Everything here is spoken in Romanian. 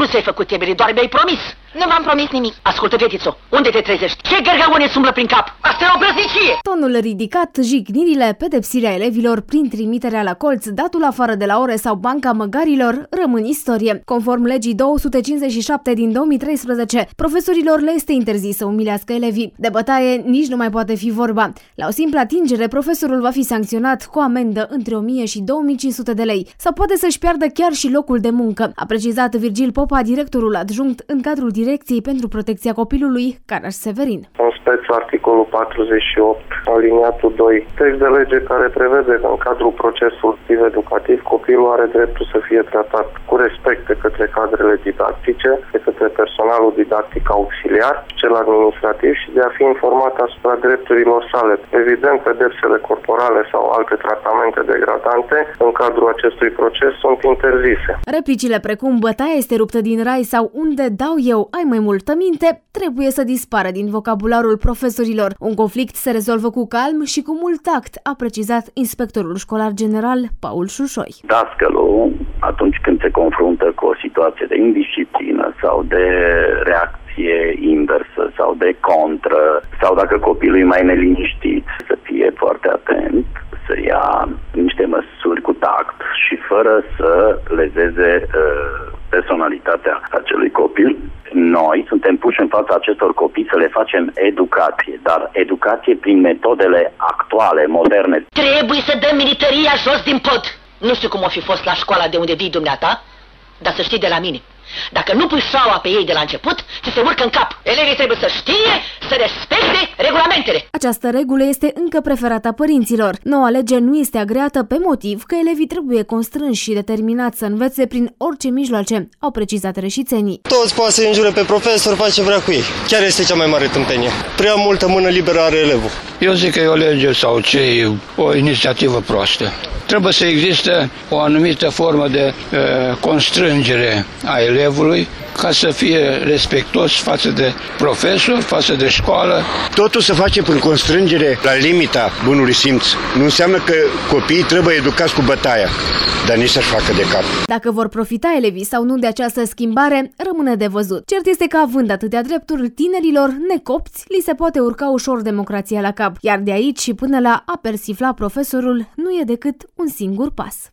Nu ți-ai făcut temere, doar mi-ai promis. Nu v-am promis nimic. Ascultă, fetițo, unde te trezești? Ce gărgăune îți umblă prin cap? Asta e o brăznicie! Tonul ridicat, jignirile, pedepsirea elevilor prin trimiterea la colț, datul afară de la ore sau banca măgarilor rămân istorie. Conform legii 257 din 2013, profesorilor le este interzis să umilească elevii. De bătaie nici nu mai poate fi vorba. La o simplă atingere, profesorul va fi sancționat cu amendă între 1000 și 2500 de lei sau poate să-și piardă chiar și locul de muncă, a precizat Virgil Popa, directorul adjunct în cadrul Direcției pentru Protecția Copilului, Caraș Severin. În speț articolul 48, aliniatul 2, text de lege care prevede că în cadrul procesului educativ copilul are dreptul să fie tratat cu respect de către cadrele didactice, de către personalul didactic auxiliar, cel administrativ și de a fi informat asupra drepturilor sale. Evident, pedepsele corporale sau alte tratamente degradante în cadrul acestui proces sunt interzise. Replicile precum bătaia este ruptă din rai sau unde dau eu ai mai multă minte trebuie să dispară din vocabularul profesorilor. Un conflict se rezolvă cu calm și cu mult tact, a precizat inspectorul școlar general Paul Șușoi. Dascălul, atunci când se confruntă cu o situație de indisciplină sau de reacție inversă sau de contră, sau dacă copilul e mai neliniștit, să fie foarte atent, să ia niște măsuri cu tact și fără să lezeze personalitatea acelui copil. Noi suntem puși în fața acestor copii să le facem educație, dar educație prin metodele actuale, moderne. Trebuie să dăm militaria jos din pod. Nu știu cum o fi fost la școala de unde vii dumneata, dar să știi de la mine. Dacă nu pui șaua pe ei de la început, ți se urcă în cap. Elevii trebuie să știe, să respecte regulamentele. Această regulă este încă preferată părinților. Noua lege nu este agreată pe motiv că elevii trebuie constrânși și determinați să învețe prin orice mijloace, au precizat reșițenii. Toți poate să înjure pe profesor, face ce vrea cu ei. Chiar este cea mai mare tâmpenie. Prea multă mână liberă are elevul. Eu zic că e o lege sau o inițiativă proastă. Trebuie să existe o anumită formă de constrângere a elevului ca să fie respectos față de profesor, față de școală. Totul se face prin constrângere la limita bunului simț. Nu înseamnă că copiii trebuie educați cu bătaia, dar nici să-și facă de cap. Dacă vor profita elevii sau nu de această schimbare, rămâne de văzut. Cert este că având atâtea drepturi, tinerilor necopți li se poate urca ușor democrația la cap, iar de aici și până la a persifla profesorul nu e decât un singur pas.